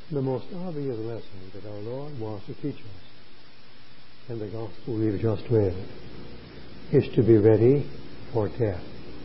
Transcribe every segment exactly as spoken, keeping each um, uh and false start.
The most obvious lesson that our Lord wants to teach us in the gospel we've just read is to be ready for death.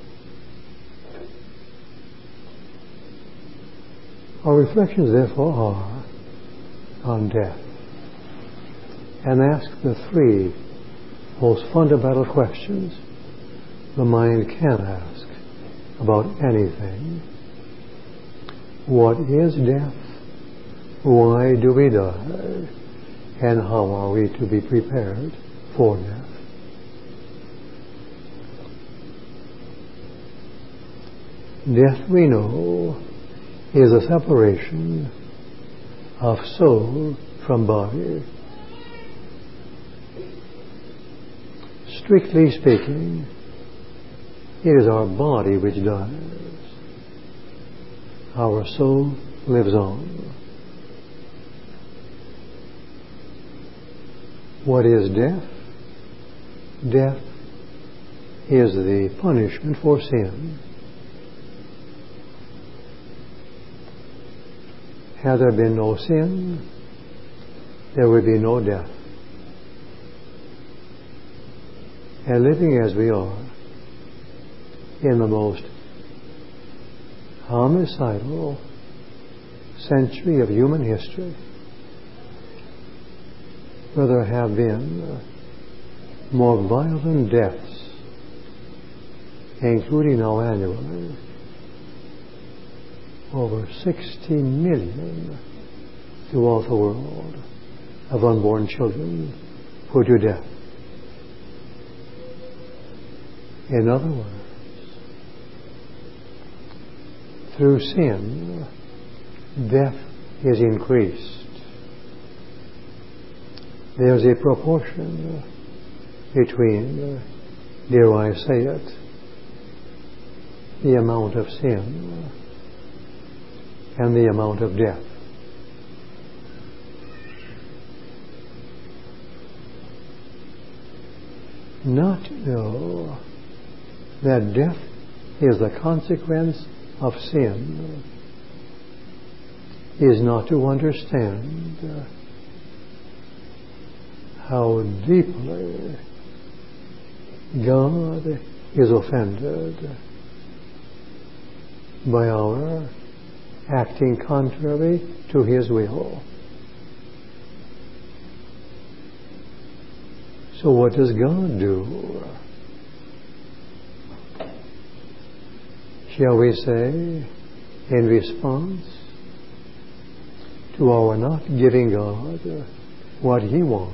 Our reflections, therefore, are on death, and ask the three most fundamental questions the mind can ask about anything. What is death? Why do we die? And how are we to be prepared for death? Death, we know, is a separation of soul from body. Strictly speaking, it is our body which dies. Our soul lives on. What is death? Death is the punishment for sin. Had there been no sin, there would be no death. And living as we are in the most homicidal century of human history, where there have been more violent deaths, including now annually, over sixty million throughout the world of unborn children put to death. In other words, through sin, death is increased. There's a proportion between, dare I say it, the amount of sin and the amount of death. Not to know that death is the consequence of sin is not to understand how deeply God is offended by our acting contrary to His will. So what does God do? Shall we say, in response to our not giving God what He wants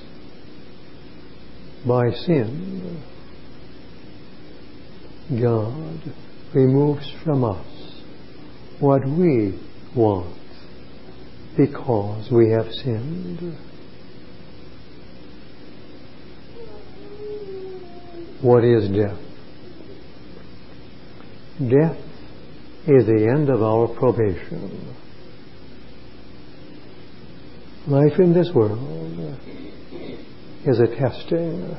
by sin, God removes from us what we want because we have sinned. What is death? Death is the end of our probation. Life in this world is a testing,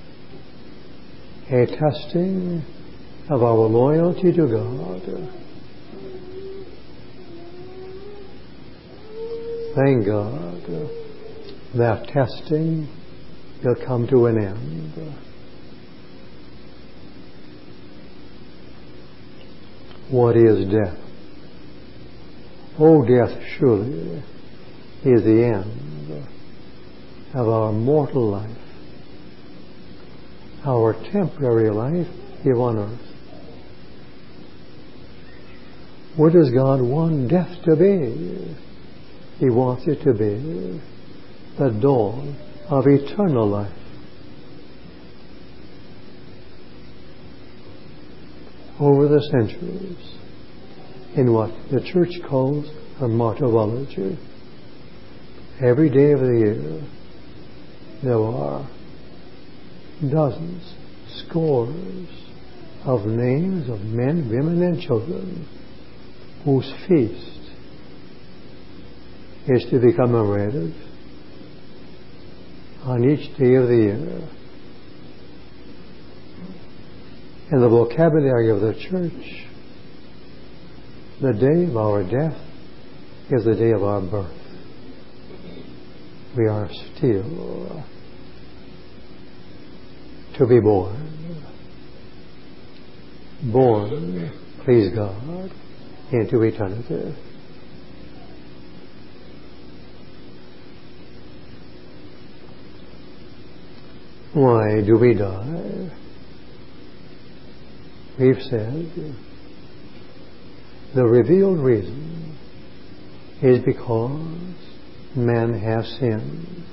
a testing of our loyalty to God. Thank God that testing will come to an end. What is death? Oh, death surely is the end of our mortal life, our temporary life here on earth. What does God want death to be? He wants it to be the dawn of eternal life. Over the centuries, in what the Church calls a martyrology, every day of the year there are dozens, scores of names of men, women, and children whose feast is to be commemorated on each day of the year. In the vocabulary of the Church, the day of our death is the day of our birth. We are still to be born. Born, please God, into eternity. Why do we die? We've said the revealed reason is because man has sinned.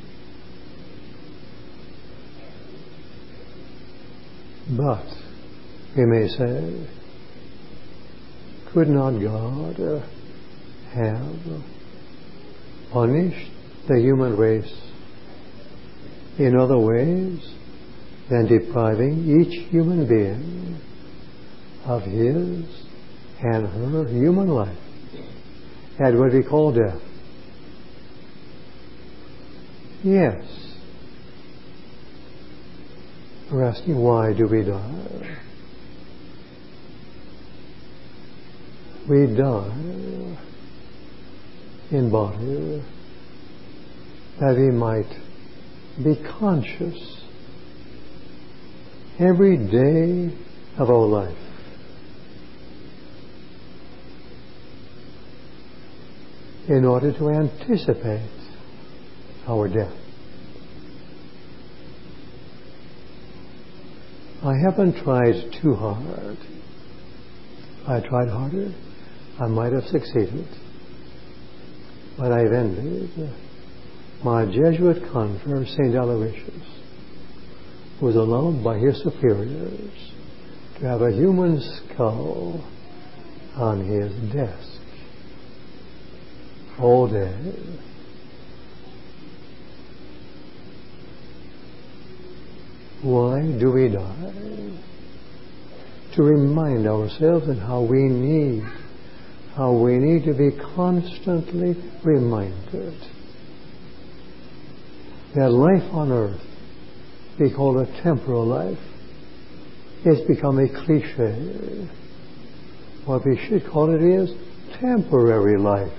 But, we may say, could not God have punished the human race in other ways than depriving each human being of his and her human life at what we call death? Yes. We're asking, why do we die? We die in body that we might be conscious every day of our life in order to anticipate our death. I haven't tried too hard. If I tried harder, I might have succeeded. But I've envied my Jesuit convert, Saint Aloysius, who was allowed by his superiors to have a human skull on his desk all day. Why do we die? To remind ourselves and how we need, how we need to be constantly reminded that life on earth, we call a temporal life, it's become a cliche. What we should call it is temporary life.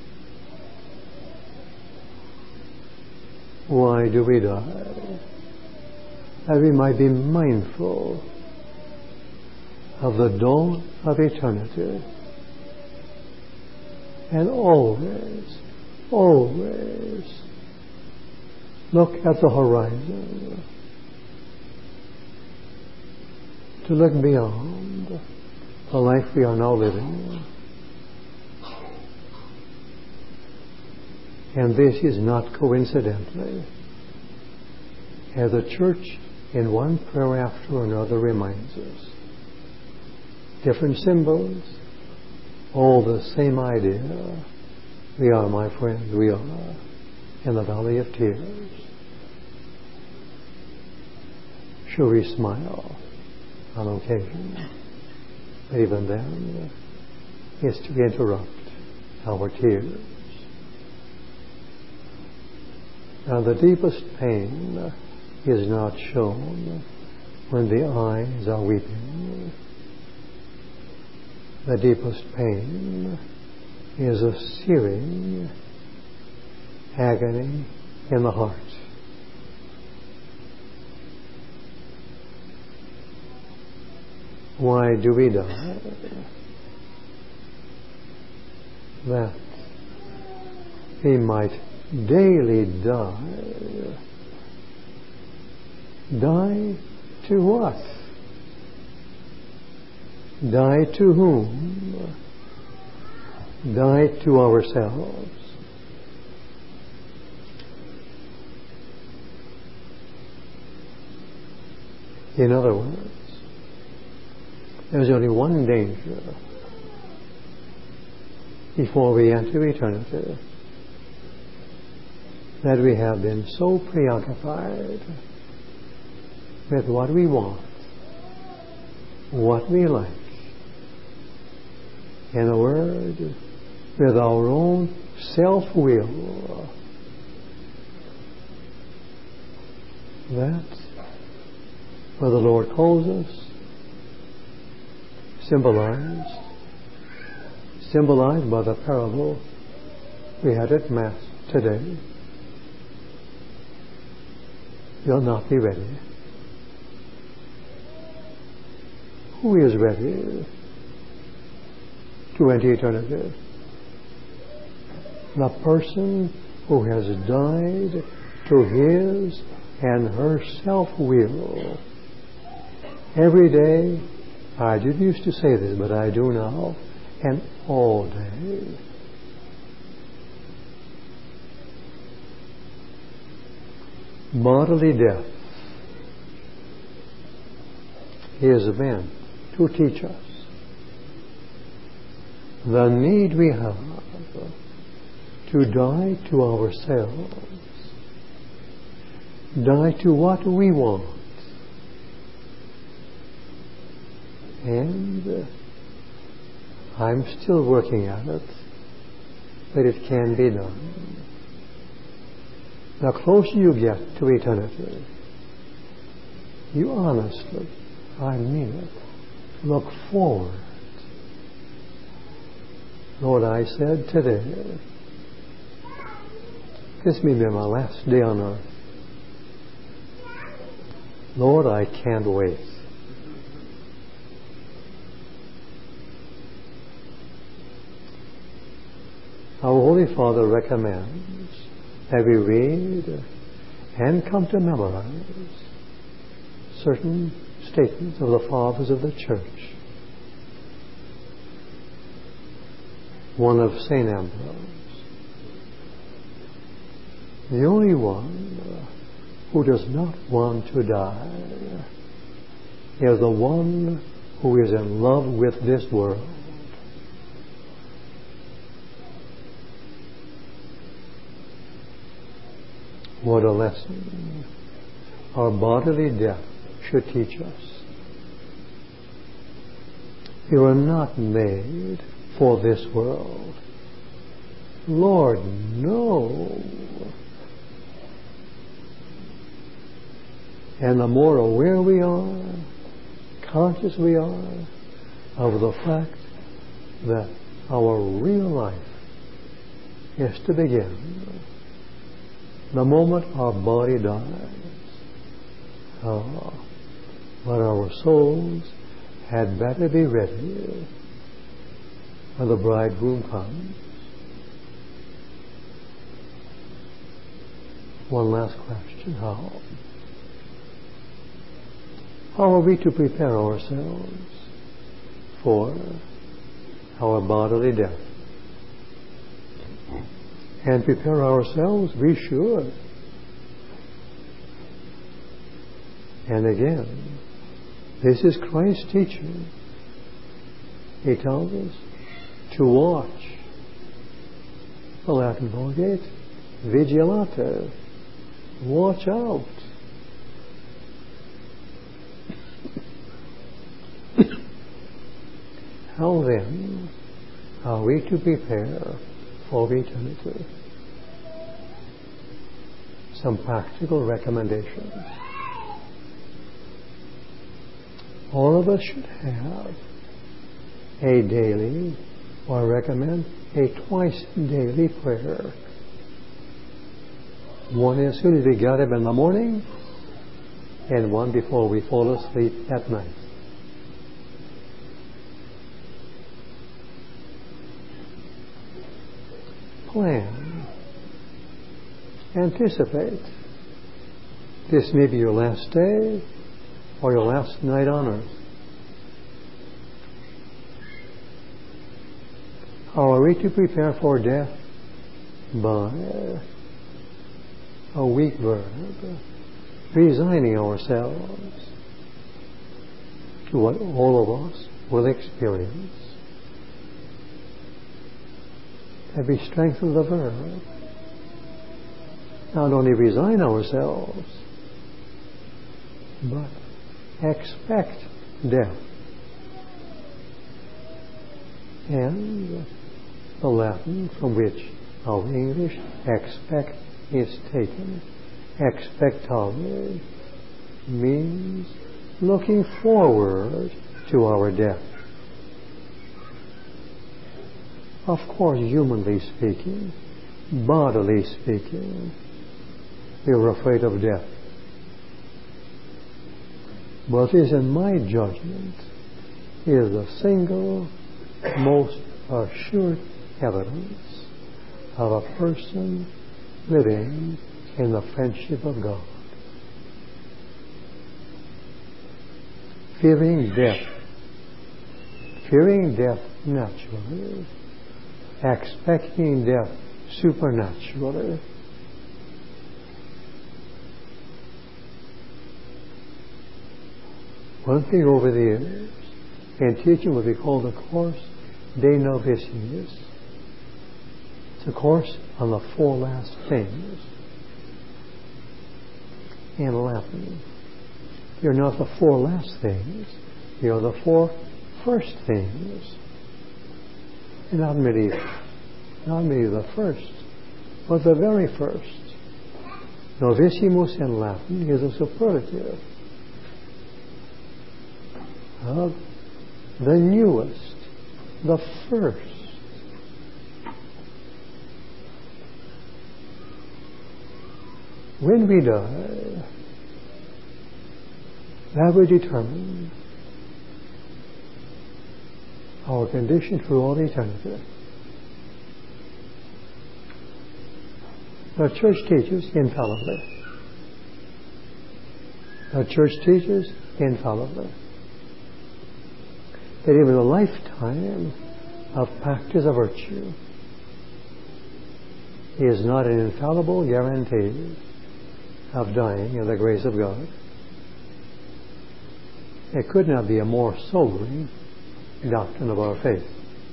Why do we die? That we might be mindful of the dawn of eternity and always, always look at the horizon, to look beyond the life we are now living. And this is not coincidentally, as the Church in one prayer after another reminds us. Different symbols, all the same idea. We are, my friends, we are in the valley of tears. Sure, we smile on occasion, but even then, it's to interrupt our tears. Now, the deepest pain is not shown when the eyes are weeping. The deepest pain is a searing agony in the heart. Why do we die? That we might daily die. Die to what? Die to whom? Die to ourselves. In other words, there's only one danger before we enter eternity, that we have been so preoccupied with what we want, what we like, in a word, with our own self-will, that where the Lord calls us, symbolized, symbolized by the parable we had at Mass today, you'll not be ready. Who is ready to enter eternity? The person who has died to his and her self-will. Every day, I didn't used to say this, but I do now, and all day. Bodily death is meant to teach us the need we have to die to ourselves, die to what we want, and uh, I'm still working at it, but it can be done. The closer you get to eternity, you honestly, I mean it, look forward. Lord, I said today, this may be my last day on earth. Lord, I can't wait. Our Holy Father recommends that we read and come to memorize certain statements of the Fathers of the Church. One of Saint Ambrose. The only one who does not want to die is the one who is in love with this world. What a lesson our bodily death should teach us. We were not made for this world. Lord, no. And the more aware we are, conscious we are of the fact that our real life is to begin the moment our body dies. Oh, but our souls had better be ready when the bridegroom comes. One last question. How? How are we to prepare ourselves for our bodily death? And prepare ourselves, we should. And again, this is Christ's teaching. He tells us to watch. The Latin Vulgate, vigilate, watch out. How then are we to prepare for eternity? Some practical recommendations. All of us should have a daily, or I recommend a twice daily prayer. One as soon as we get up in the morning, and one before we fall asleep at night. Plan. Anticipate. This may be your last day or your last night on earth. How are we to prepare for death? By a weak verb, resigning ourselves to what all of us will experience. Every strength of the verb. Not only resign ourselves, but expect death. And the Latin from which our English expect is taken. Expectare means looking forward to our death. Of course, humanly speaking, bodily speaking, they were afraid of death. But it is, in my judgment, is the single most assured evidence of a person living in the friendship of God. Fearing death, fearing death naturally, expecting death supernaturally. One thing over the years, in teaching what we call the course De Novitiis. It's a course on the four last things in Latin. You're not the four last things, you're the four first things. And not merely, not merely the first, but the very first. Novissimus in Latin is a superlative of the newest, the first. When we die, that will determine our condition through all eternity. The Church teaches infallibly. The Church teaches infallibly that even a lifetime of practice of virtue is not an infallible guarantee of dying in the grace of God. It could not be a more sobering doctrine of our faith.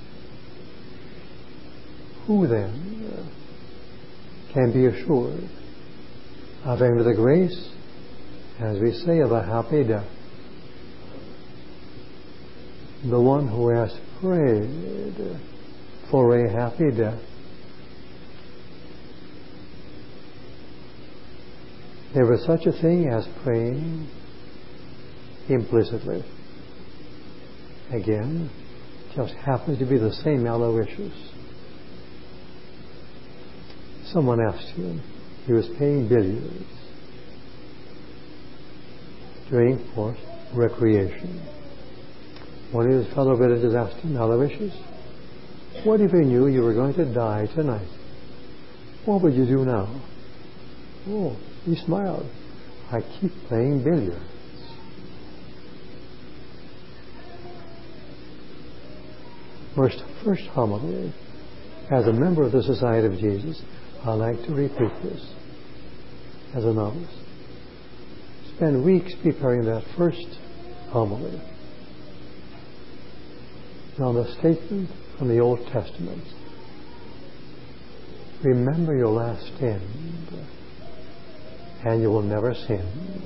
Who then can be assured of having the grace, as we say, of a happy death? The one who has prayed for a happy death. There is such a thing as praying implicitly. Again, just happens to be the same Aloysius. Someone asked him, he was playing billiards during, of course, recreation. One of his fellow villagers asked him, Aloysius, what if you knew you were going to die tonight? What would you do now? Oh, he smiled. I keep playing billiards. First, first homily, as a member of the Society of Jesus, I like to repeat this as a novice. Spend weeks preparing that first homily. Now, the statement from the Old Testament, remember your last end, and you will never sin.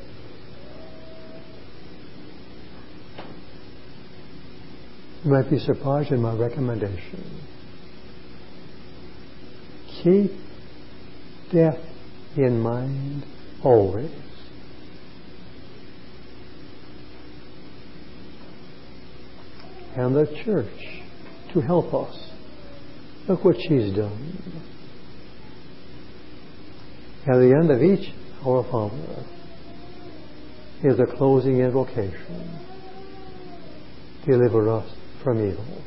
You might be surprised in my recommendation. Keep death in mind always. And the Church, to help us, look what she's done. At the end of each Our Father is a closing invocation. Deliver us from evil.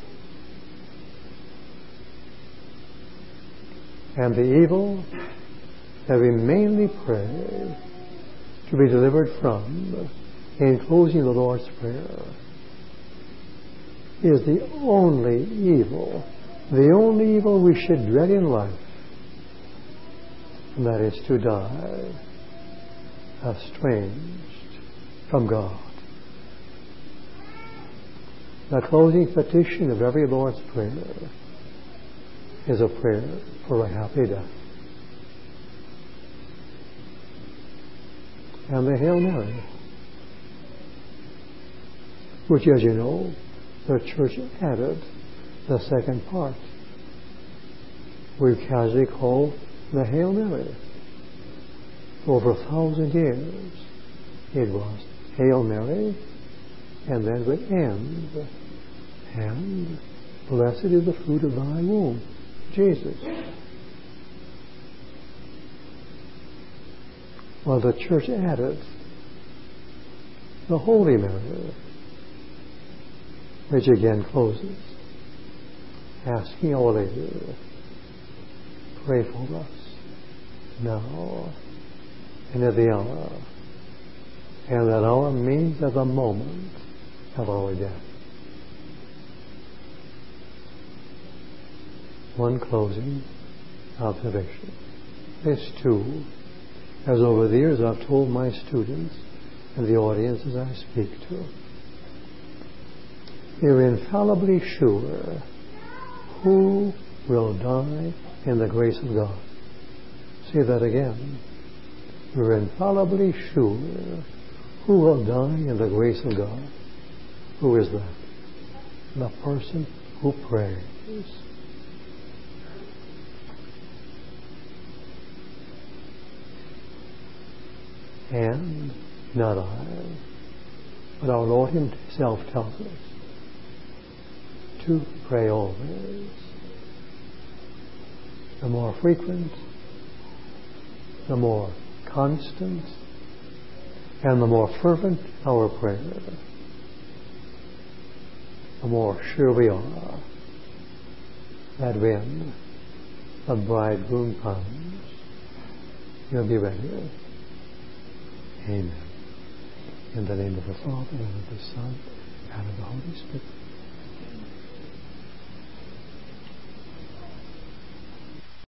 And the evil that we mainly pray to be delivered from in closing the Lord's Prayer is the only evil, the only evil we should dread in life, and that is to die estranged from God. The closing petition of every Lord's Prayer is a prayer for a happy death. And the Hail Mary, which, as you know, the Church added the second part. We casually call the Hail Mary. For over a thousand years, it was Hail Mary, and then would end, and blessed is the fruit of thy womb, Jesus. Well, the church added the Holy Mary, which again closes, asking Our Lady, pray for us now and at the hour, and that hour means at the moment of our death. One closing observation. This too, as over the years I've told my students and the audiences I speak to, you're infallibly sure who will die in the grace of God. Say that again. You're infallibly sure who will die in the grace of God. Who is that? The person who prays. And not I, but our Lord Himself tells us to pray always. The more frequent, the more constant, and the more fervent our prayer, the more sure we are that when the bridegroom comes, He'll be ready. Amen. In the name of the Father, and of the Son, and of the Holy Spirit.